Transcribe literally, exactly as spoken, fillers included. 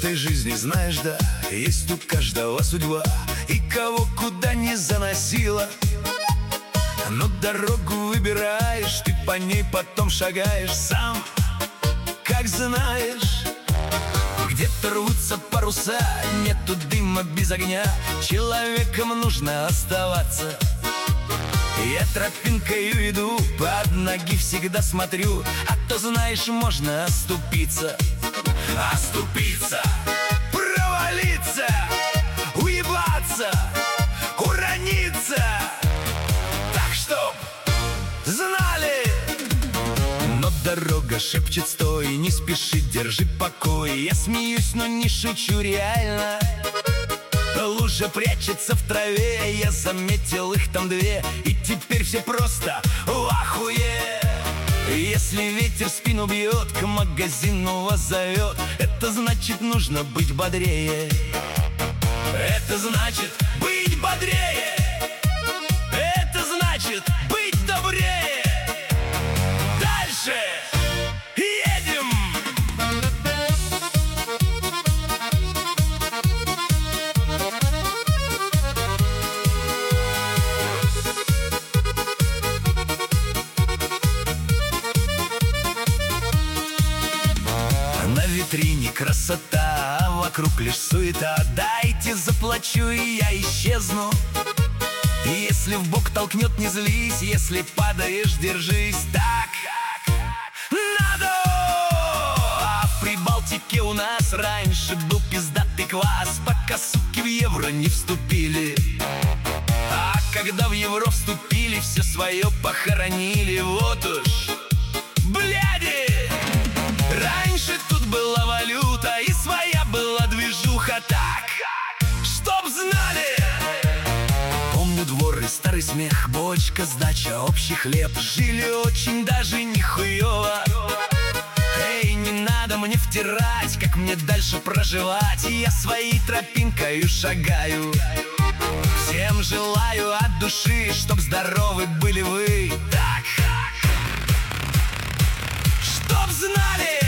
этой жизни, знаешь, да, есть у каждого судьба, и кого куда не заносило. Но дорогу выбираешь, ты по ней потом шагаешь сам, как знаешь. Где-то рвутся паруса, нету дыма без огня, человеком нужно оставаться. Я тропинкой иду, под ноги всегда смотрю, а то, знаешь, можно оступиться. Оступиться, провалиться, уебаться, урониться. Так чтоб знали. Но дорога шепчет: стой, не спеши, держи покой. Я смеюсь, но не шучу, реально. Лужа прячется в траве, я заметил их там две, и теперь все просто в ахуе. Если ветер в спину бьет, к магазину вас зовет, это значит, нужно быть бодрее. Это значит быть бодрее. Это значит быть добрее. Дальше едем. На витрине красота, а вокруг лишь суета. Дайте заплачу, и я исчезну. Если в бок толкнет, не злись, если падаешь, держись. Так надо. А в Прибалтике у нас раньше был пиздатый квас, пока суки в евро не вступили. А когда в евро вступили, все свое похоронили. Вот уж бляди. Раньше тут была валюта и своя была движуха. Так, чтоб знали. Помню двор и старый смех, бочка, сдача, общий хлеб. Жили очень даже нихуево. Эй, не надо мне втирать, как мне дальше проживать. Я своей тропинкой шагаю. Всем желаю от души, чтоб здоровы были вы. Так, чтоб знали.